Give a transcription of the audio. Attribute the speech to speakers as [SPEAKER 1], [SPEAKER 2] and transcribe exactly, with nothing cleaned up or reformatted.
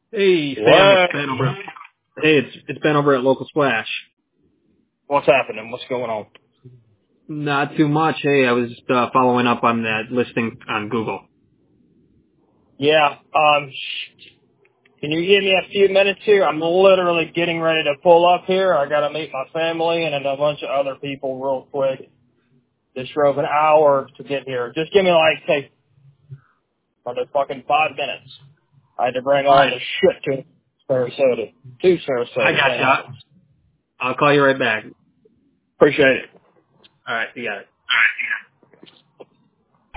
[SPEAKER 1] Hey, Sam,
[SPEAKER 2] What?
[SPEAKER 1] it's Ben over. Hey, it's it's Ben over at Local Splash.
[SPEAKER 2] What's happening? What's going on?
[SPEAKER 1] Not too much. Hey, I was just uh, following up on that listing on Google.
[SPEAKER 2] Yeah. Um. Can you give me a few minutes here? I'm literally getting ready to pull up here. I got to meet my family and a bunch of other people real quick. Just drove an hour to get here. Just give me like say another fucking five minutes. I had to bring
[SPEAKER 1] All
[SPEAKER 2] all
[SPEAKER 1] right,
[SPEAKER 2] the shit to Sarasota, to
[SPEAKER 1] I
[SPEAKER 2] Sarasota.
[SPEAKER 1] got
[SPEAKER 2] Damn.
[SPEAKER 1] you. I'll call you right back.
[SPEAKER 2] Appreciate it.
[SPEAKER 1] All right, you got it.